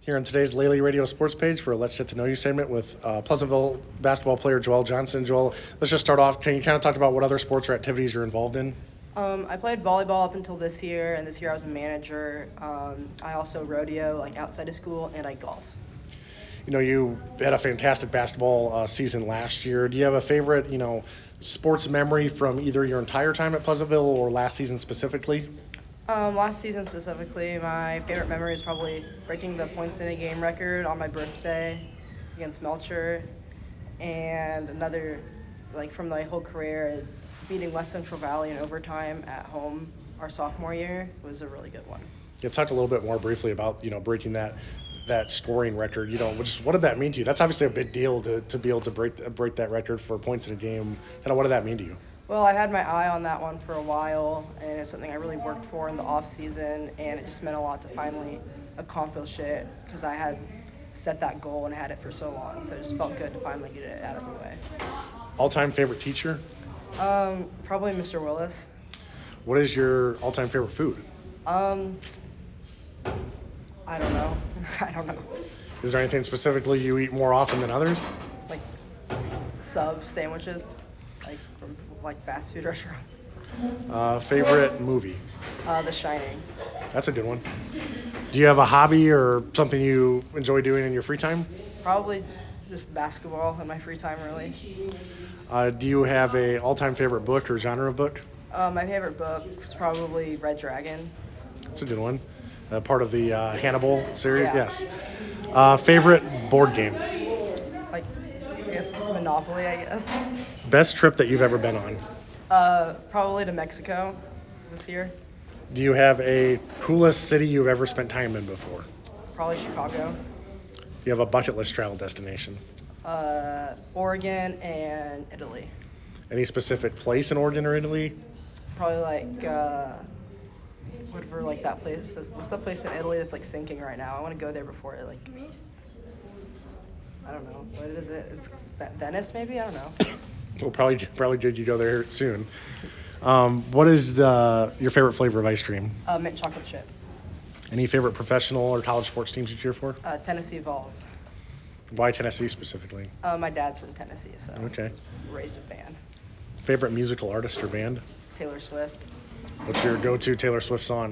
Here on today's Lely Radio Sports page for a Let's Get to Know You segment with Pleasantville basketball player Joel Johnson. Joel, let's just start off. Can you kind of talk about what other sports or activities you're involved in? I played volleyball up until this year, and this year I was a manager. I also rodeo, like outside of school, and I golf. You know, you had a fantastic basketball season last year. Do you have a favorite, sports memory from either your entire time at Pleasantville or last season specifically? Last season specifically, my favorite memory is probably breaking the points in a game record on my birthday against Melcher. And another, like from my whole career, is beating West Central Valley in overtime at home our sophomore year was a really good one. You talked a little bit more briefly about, breaking that scoring record. What did that mean to you? That's obviously a big deal to be able to break that record for points in a game. Kind of what did that mean to you? Well, I had my eye on that one for a while, and it's something I really worked for in the off season, and it just meant a lot to finally accomplish it because I had set that goal and had it for so long. So it just felt good to finally get it out of the way. All-time favorite teacher? Probably Mr. Willis. What is your all-time favorite food? I don't know. I don't know. Is there anything specifically you eat more often than others? Like sub sandwiches, like from like fast food restaurants. Favorite movie? The Shining. That's a good one. Do you have a hobby or something you enjoy doing in your free time? Probably just basketball in my free time, really. Do you have a all-time favorite book or genre of book? My favorite book is probably Red Dragon. That's a good one. Part of the Hannibal series? Yeah. Yes. Favorite board game? Like, I guess Monopoly, I guess. Best trip that you've ever been on? Probably to Mexico this year. Do you have a coolest city you've ever spent time in before? Probably Chicago. Do you have a bucket list travel destination? Oregon and Italy. Any specific place in Oregon or Italy? Probably like whatever, like that place. What's the place in Italy that's like sinking right now? I want to go there before it like. I don't know. What is it? It's Venice, maybe? I don't know. Well, probably did you go there soon. What is your favorite flavor of ice cream? Mint chocolate chip. Any favorite professional or college sports teams you cheer for? Tennessee Vols. Why Tennessee specifically? My dad's from Tennessee, so Okay. raised a fan. Favorite musical artist or band? Taylor Swift. What's your go-to Taylor Swift song?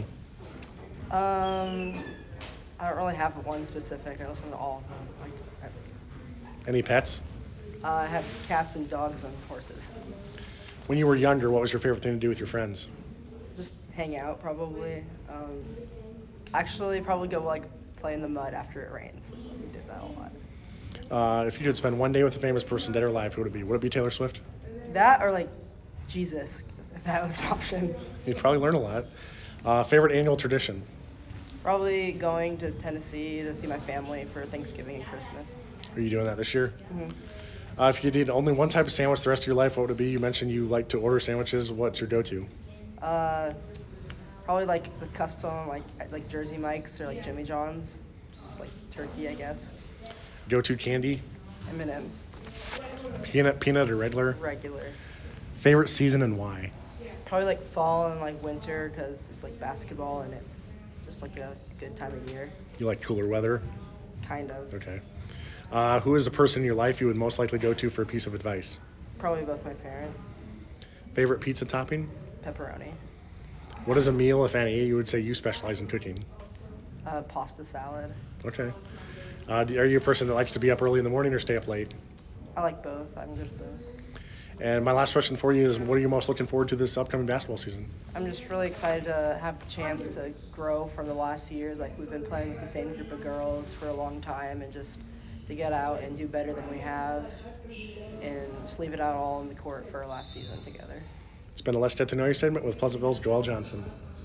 I don't really have one specific. I listen to all of them. Any pets? I have cats and dogs and horses. When you were younger, what was your favorite thing to do with your friends? Just hang out, probably. Actually, probably go like play in the mud after it rains. We did that a lot. If you could spend one day with a famous person, dead or alive, who would it be? Would it be Taylor Swift? That or like Jesus, if that was an option. You'd probably learn a lot. Favorite annual tradition? Probably going to Tennessee to see my family for Thanksgiving and Christmas. Are you doing that this year? Mm-hmm. If you could eat only one type of sandwich the rest of your life, what would it be? You mentioned you like to order sandwiches. What's your go-to? Probably like the custom, like Jersey Mike's or like Jimmy John's, just like turkey, I guess. Go-to candy? M&M's. Peanut or regular? Regular. Favorite season and why? Probably like fall and like winter because it's like basketball and it's just like a good time of year. You like cooler weather? Kind of. Okay. Who is the person in your life you would most likely go to for a piece of advice? Probably both my parents. Favorite pizza topping? Pepperoni. What is a meal, if any, you would say you specialize in cooking? Pasta salad. Okay. Are you a person that likes to be up early in the morning or stay up late? I like both. I'm good at both. And my last question for you is, what are you most looking forward to this upcoming basketball season? I'm just really excited to have the chance to grow from the last years. Like we've been playing with the same group of girls for a long time, and just to get out and do better than we have, and just leave it out all in the court for our last season together. It's been a Let's Get to Know You segment with Pleasantville's Joel Johnson.